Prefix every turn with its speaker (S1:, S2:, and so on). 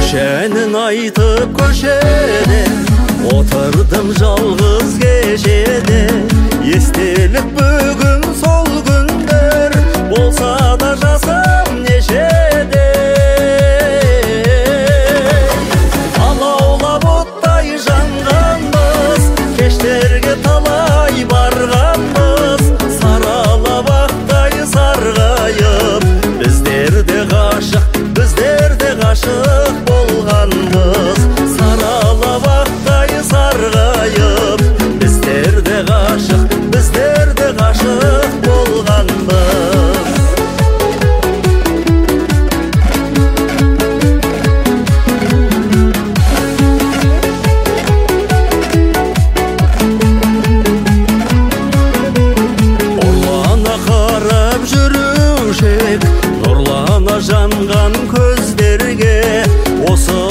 S1: Düşenін айтып көшеде, отырдым жалғыз кешеде. Естелік бүгін сол күндер, болса да жасым нешеде. Алаулап оттай жанғанбыз, кештерге талай барғанбыз. Саралап ақтай сарғайып, біздер де ғашық болғанбыз. Саралап ақтай сарғайып, біздер де ғашық болғанбыз. Ұрлана қарап жүрушек, нұрлана жанған көздерге, осы